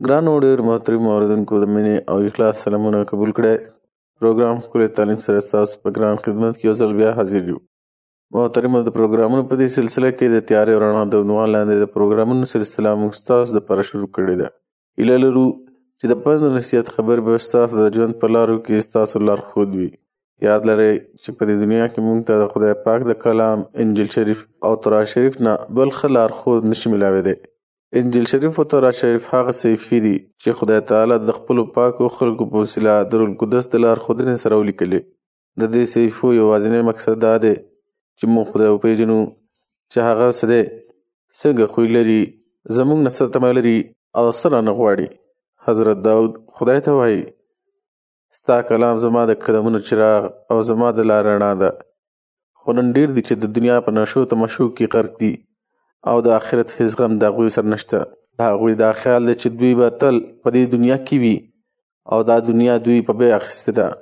ګرانو ډېر محترمو اورېدونکو د مینې او اخلاص سلامونه قبول کړئ. پروګرام ښکلی تعلیم سره ستاسو په ګران خدمت کې یو ځل بیا حاضر یو. محترمو د پروګرامونو په دې سلسله کې د تیارې او رڼا د عنوان لاندې د پروګرامونو سلسله موږ ستاسو دپاره شروع کړې ده. هیله لرو چې د پند او نصیحت خبرې به ستاسو د ژوند په لارو کې ستاسو لارښود وي. یاد لرئ چې په دې دنیا کې موږ ته د خدای پاک د کلام، انجیل شریف او تورات شریف نه بل ښه لارښود نشي میلاویدی. انجیل شریف او تورات شریف هغه صحیفې دي چې خدای تعالی د خپلو پاکو خلکو په وسیله د روح القدس د لارښودنې سره ولیکلې. د دې صحیفو یوازینی مقصد دا دی چې موږ خدای وپېژنو چې هغه څه دی، څنګه خوی لري، زموږ نه څه تمه لري او څه رانه غواړي. حضرت داود خدای ته وایي: ستا کلام زما د قدمونو چراغ او زما د لار رڼا ده. خو نن ډېر دي چې د دنیا په نشو تمشو کې غرق دي او د آخرت هیڅ غم د هغوی سره نشته. د هغوی دا خیال دی چې دوی به تل په دې دنیا کې وي او دا دنیا دوی په بیه اخیستې ده.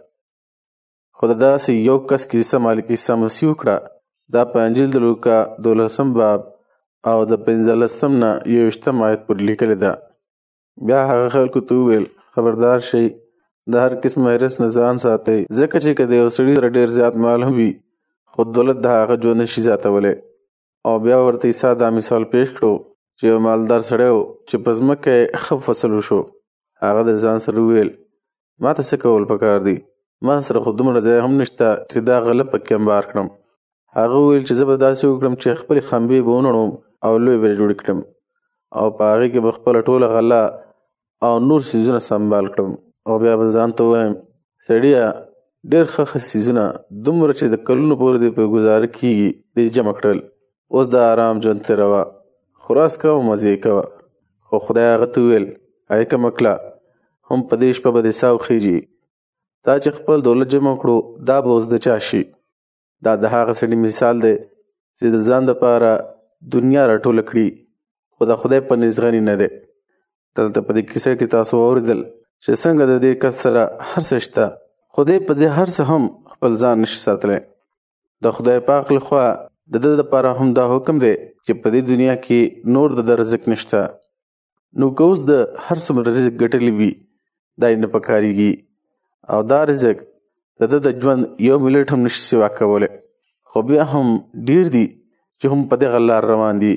خو د داسې یو کس کیسه مالک عیسی مسیح وکړه. دا په انجیل د لوکا 12 باب او د 15 نه 21 آیت پورې لیکلې ده. بیا هغه خلکو ته وویل: خبردار شئ، د هر قسم حرص نه ځان ساتئ، ځکه چې که د یو سړي سره ډېر زیات مال هم وي خو دولت د هغه ژوند نشي زیاتولی. او بیا ورته عیسی دا مثال پیش کړو چې یو مالدار سړی و چې په ځمکه یې ښه فصل وشو. هغه د ځان سره وویل: ما ته څه کول پکار دي؟ ما سره خو دومره ځای هم نشته چې دا غله پکې انبار کړم. هغه وویل چې زه به داسې وکړم چې خپلې خمبې به ونړوم او لوی به یې جوړې کړم او په هغې کې به خپله ټوله غله او نور څیزونه سنبال کړم. او بیا به ځان ته ووایم: سړیه، ډېر ښه څیزونه دومره چې د کلونو پورې دې په ګزاره کېږي دې جمع کړل. اوس د آرام ژوند تېروه، خوراک کوه او مزې کوه. خو خدای هغه ته وویل: ای کمکله، هم په دې شپه به دې ساه وخیږي. تا چې خپل دولت جمع کړو دا به اوس د چا شي؟ دا د هغه سړي مثال دی چې د ځان دپاره دنیا راټوله کړي خو د خدای په نزد غني نه دی. دلته په دې کیسه کې تاسو واورېدل چې څنګه د دې کس سره هر څه شته خو دی په دې هر څه هم خپل ځان نشي ساتلی. د خدای پاک لخوا د ده دپاره هم دا حکم دی چې په دې دنیا کې نور د رزق نشته. نو که اوس د هر څومره رزق ګټلی وي دا یې نه پکارېږي او دا رزق د ده د ژوند یو ملت هم نشي سوا کولی. خو بیا هم ډېر دي چې هم په دغه لار روان دي.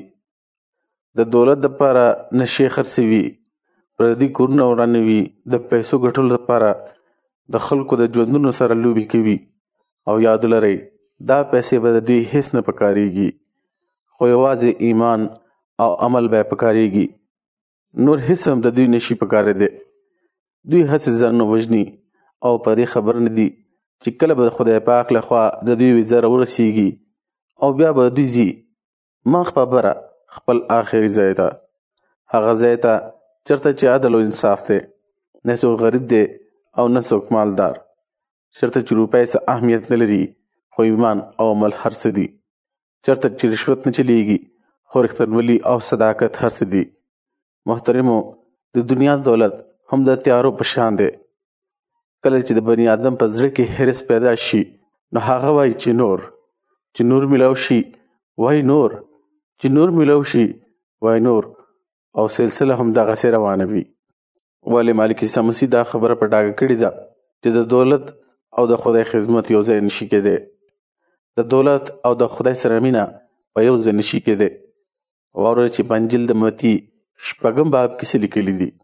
د دولت دپاره نشې خرڅوي، پردي کورونه ورانوي، د پیسو ګټلو لپاره د خلکو د ژوندونو سره لوبې کوي. او یاد لرئ دا پیسې به د دوی هیڅ نه پکارېږي خو یوازې ایمان او عمل به یې پکارېږي. نور هیڅ هم د دوی نشي پکارېدی. دوی هسې ځانونه وژني او په دې خبر نه دي چې کله به د خدای پاک لخوا د دوی وزره ورسیږي او بیا به دوی ځي مخ په بره خپل آخري ځای ته، هغه ځای ته چېرته چې عدل او انصاف دی، نه څوک غریب دی او نه څوک مالدار، چېرته چې روپۍ څه اهمیت نه لري خو ایمان او عمل هر څه دي، چېرته چې رشوت نه چلیږي خو رښتینولي او صداقت هر څه دي. محترمو، د دنیا دولت هم د تیارو په شان دی. کله چې د بني آدم په زړه کې حرص پیدا شي نو هغه وایي چې نور میلاو شي، وایي نور، چې نور میلاو شي، وایي نور، او سلسله هم دغسې روانه وي. ولې مالک عیسی مسیح دا خبره په ډاګه کړې ده چې د دولت او د خدای خدمت یو ځای نشي کېدی. د دولت او د خدای سره مینه په یو ځای نشي کېدی. واورئ چې په انجیل د متی 6 باب کې څه لیکلي دي: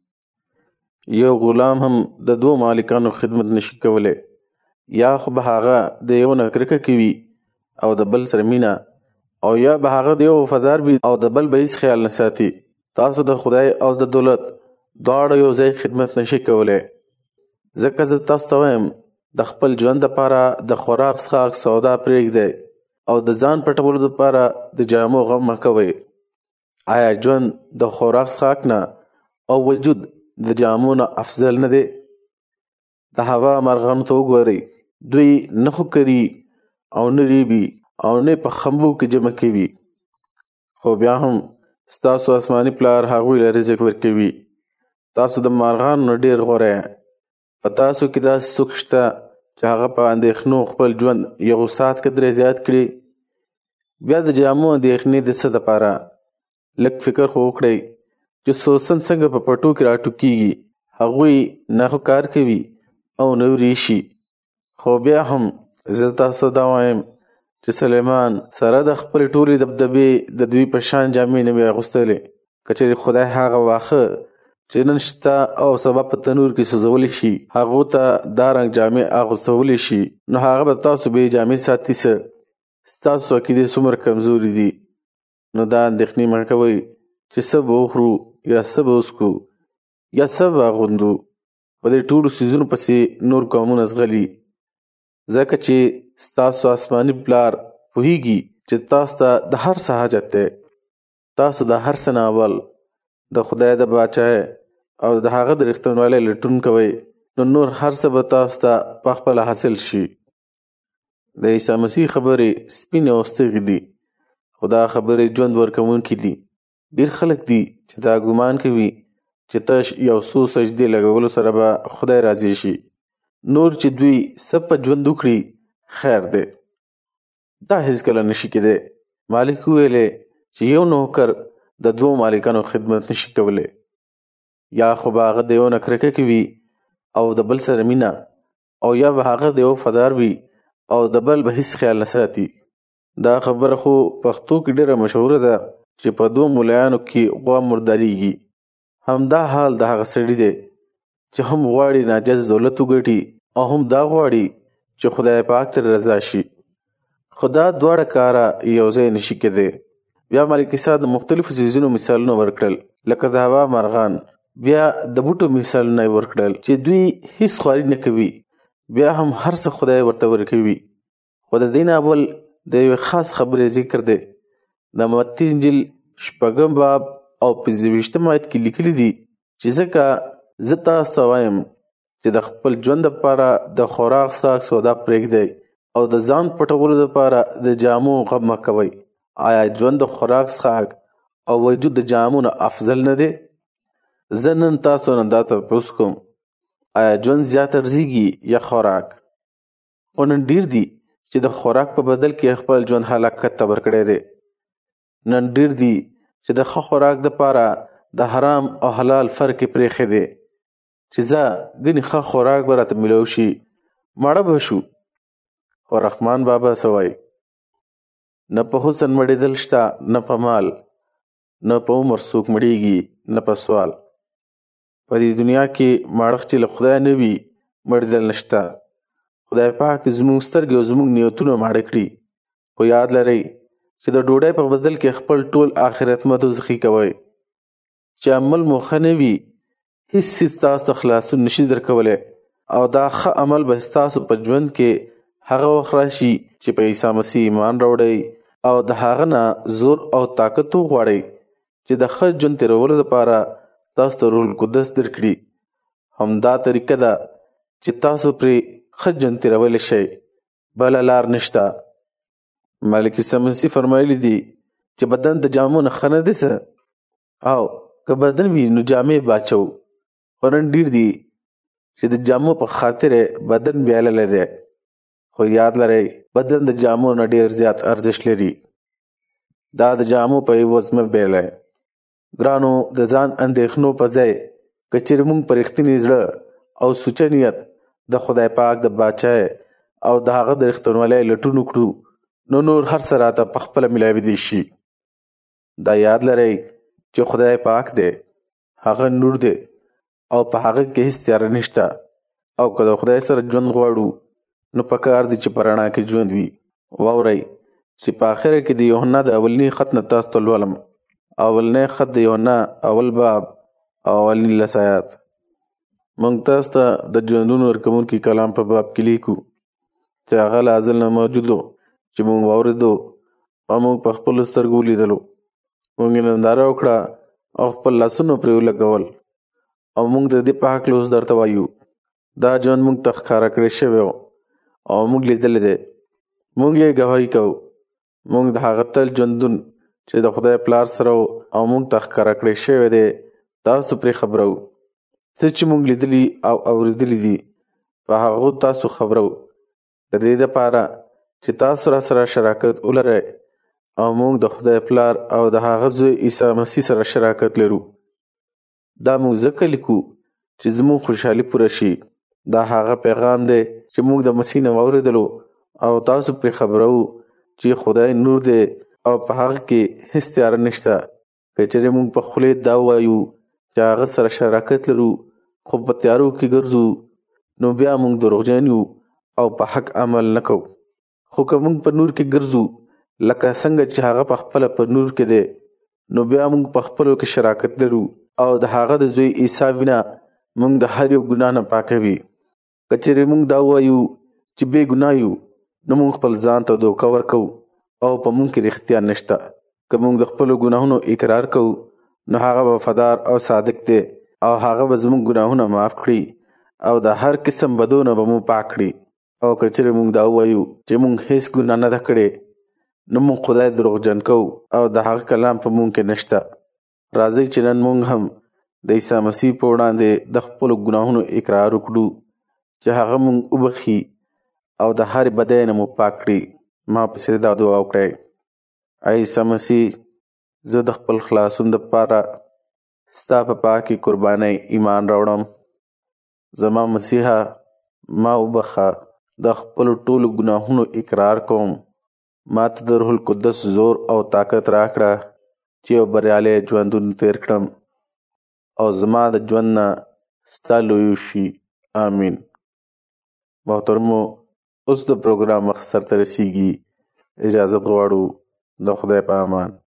یو غلام هم د 2 مالکانو خدمت نشي کولی. یا خو به هغه د یو نه کرکه کوي او د بل سره مینه، او یا به هغه د یو وفادار وي او د بل به هیڅ خیال نه ساتي. تاسو د خدای او د دولت دواړه یو ځای خدمت نشي کولی. ځکه زه تاسو ته وایم د خپل ژوند دپاره د خوراک څښاک سودا پرېږدئ او د ځان پټولو دپاره د جامو غم مه کوئ. آیا ژوند د خوراک څښاک نه او وجود د جامو نه افضل نه دی؟ د هوا مرغانو ته وګورئ، دوی نه خو کري او نه ریبي او نه په خمبو کې جمع کوي، خو بیا هم ستاسو آسماني پلار هغوی له رزق ورکوي. تاسو د مارغانو نه ډېر غوره یې. په تاسو کې داسې څوک شته چې هغه په اندېښنو خپل ژوند 1 ساعت قدرې زیات کړي؟ بیا د جامو اندېښنې د څه دپاره؟ لږ فکر خو وکړئ چې سوسن څنګه په پټو کې راټوکېږي، هغوی نه کار کوي او نه وریشي. خو بیا هم زه تاسو دا وایم چې سلیمان سره د خپل ټولې دبدبې د دوی په شان جامې نه وي اغوستلې. که چېرې خدای هغه واښه چې نن شته او سبا په تنور کې سوځولی شي هغو ته دا رنګ جامې اغوستولی شي، نو هغه به تاسو بې جامې ساتي څه؟ ستاسو عقیدې څومره کمزوري دي. نو دا اندېښنې مه کوئ چې څه به وخورو یا څه به وڅښو یا څه به اغوندو. په دې ټولو څیزونو پسې نور قومونه ځغلي، ځکه چې ستاسو آسماني پلار پوهیږي چې تاسو ته د هر څه حاجت دی. تاسو د هر څه نه اول د خدای د باچای او د هغه د رښتینوالۍ لټون کوئ، نو نور هر څه به تاسو ته په خپله حاصل شي. د عیسی مسیح خبرې سپینې او ستغې دي، خو دا خبرې ژوند ورکوونکي دي. ډېر خلک دي چې دا ګمان کوي چې تش یو څو سجدې لګولو سره به خدای راضي شي، نور چې دوی څه په ژوند وکړي خیر دی. دا هیڅکله نشي کېدی. مالک وویلې چې یو نوکر د دوو مالکانو خدمت نشي کولی. یا خو به هغه د یو نه کرکه کوي او د بل سره مینه، او یا به هغه د یو وفادار وي او د بل به هیڅ خیال نه ساتي. دا خبره خو پښتو کې ډېره مشهوره ده چې په دوو ملایانو کې غوا مرداریږي. همدا حال د هغه سړي دی چې هم غواړي ناجایز دولت وګټي او هم دا غواړي چې خدای پاک ترې رضا شي. خو دا دواړه کاره یو ځای نشي کېدی. بیا ملک عیسی د مختلفو څیزونو مثالونه ورکړل، لکه د هوا مرغان. بیا د بوټو مثالونه یې ورکړل چې دوی هیڅ خواري نه کوي، بیا هم هر څه خدای ورته ورکوي. خو د دې نه اول د یوې خاص خبرې ذکر دی. د متی انجیل 6 باب او 25 آیت کې لیکلي دي چې ځکه زه تاسو ته وایم چې د خپل ژوند لپاره د خوراک څښاک سودا پرېږدئ او د ځان پټولو لپاره د جامو غم مه کوئ. آیا ژوند د خوراک څښاک او وجود د جامو نه افضل نه دی؟ زه نن تاسو نه دا تپوس کوم، آیا ژوند زیات ارزیږي یا خوراک؟ خو نن ډیر دي چې د خوراک په بدل کې خپل ژوند هلاکت ته ورکړی دی. نن ډیر دي چې د ښه خوراک دپاره د حرام او حلال فرق یې پرېښی دی چې زه ګنې ښه خوراک به راته میلاو شي ماړه به شو. خو رحمان بابا څه وایي؟ نه په حسن مړېدل شته، نه په مال، نه په عمر څوک مړېږي، نه په سوال. په دې دنیا کې ماړښت چې له خدای نه وي مړېدل نشته. خدای پاک دې زموږ سترګې او زموږ نیتونه ماړه کړي. خو یاد لرئ چې د ډوډۍ په بدل کې خپل ټول آخرت مه دوزخي کوئ. چې عمل مو ښه نه وي هیڅ څیز تاسو ته خلاصون نشي درکولی، او دا ښه عمل به ستاسو په ژوند کې هغه وخت راشي چې په عیسی مسیح ایمان راوړئ او د هغه نه زور او طاقت وغواړئ چې د ښه ژوند تېرولو لپاره تاسو ته روح القدس درکړي. همدا طریقه ده چې تاسو پرې ښه ژوند تېرولی شئ، بله لار نشته. ملک عیسی مسیح فرمایلی دي چې بدن د جامو نه ښه نه دی څه؟ او که بدن وي نو جامې باچو. خو نن ډېر دي چې د جامو په خاطر بدن بیایللی دی. خو یاد لرئ بدن د جامو نه ډېر زیات ارزښت لري. دا د جامو په عوض مه بیایئ. ګرانو، د ځان اندېښنو په ځای که چېرې موږ په رښتیني زړه او سوچه نیت د خدای پاک د باچای او د هغه د رښتینوالۍ لټون وکړو، نو نور هر څه راته په خپله میلاویدی شي. دا یاد لرئ چې خدای پاک دی، هغه نور دی او په هغه کې هیڅ تیاره نشته. او که د خدای سره ژوند غواړو نو پکار دی چې په رڼا کې ژوند وي. واورئ چې په آخره کې د یوحنا د اولني خط نه تاسو ته لولم. اولنی خط د یوحنا اول باب او اولني 10 آیات. موږ تاسو ته د ژوندون ورکوونکي کلام په باب کې لیکو چې هغه له ازل نه موجود و، چې موږ واورېدو او موږ په خپلو سترګو ولیدلو. موږ یې ننداره وکړه او خپل لاسونه پرې ولګول، او موږ د دې په هکله اوس درته وایو. دا ژوند موږ ته ښکاره کړی شوی و او موږ لیدلی دی. موږ یې ګواهي کوو. موږ د هغه تل ژوندون چې د خدای پلار سره و او موږ ته ښکاره کړی شوی دی تاسو پرې خبرو. څه چې موږ لیدلي او اورېدلي دي په هغو تاسو خبرو، د دې دپاره چې تاسو را سره شراکت ولرئ او موږ د خدای پلار او د هغه زوی عیسی مسیح سره شراکت لرو. دا موږ ځکه لیکو چې زموږ خوشحالي پوره شي. دا هغه پیغام دی چې موږ د مسیح نه واورېدلو او تاسو پرې خبرو چې خدای نور دی او په هغه کې هیڅ تیاره نشته. که چېرې موږ په خولې دا وایو چې هغه سره شراکت لرو خو په تیارو کې ګرځو نو بیا موږ دروغجن یو او په حق عمل نه کوو. خو که موږ په نور کې ګرځو لکه څنګه چې هغه په خپله په نور کې دی نو بیا موږ په خپلو کې شراکت لرو او د هغه د زوی عیسی وینه موږ د هر یو ګناه نه پاکوي. که چېرې موږ دا وایو چې بې ګناه یو نو موږ خپل ځان ته دوکه ورکوو او په موږ کې رښتیا نشته. که موږ د خپلو ګناهونو اقرار کوو نو هغه وفادار او صادق دی او هغه به زموږ ګناهونه معاف کړي او د هر قسم بدو نه به مو پاک کړي. او که چېرې موږ دا ووایو چې موږ هیڅ ګناه نه ده کړې نو موږ خدای دروغجن کوو او د هغه کلام په موږ کې نشته. راځئ چې نن موږ هم د عیسی مسیح په وړاندې د خپلو ګناهونو اقرار وکړو چې هغه موږ وبخي او د هر بدۍ نه مو پاک کړي. ما پسې دا دعا وکړئ: ای عیسی مسیح، زه د خپل خلاصون دپاره ستا په پاکې قربانۍ ایمان راوړم. زما مسیحه ما وبخه، د خپلو ټولو ګناهونو اقرار کوم. ما ته د روح القدس زور او طاقت راکړه چې یو بریالی ژوندون تیر کړم او زما د ژوند نه ستا لوی شي. آمین. محترمو، اوس د پروګرام وخت سرته رسیږي. اجازت غواړو. د خدای په امان.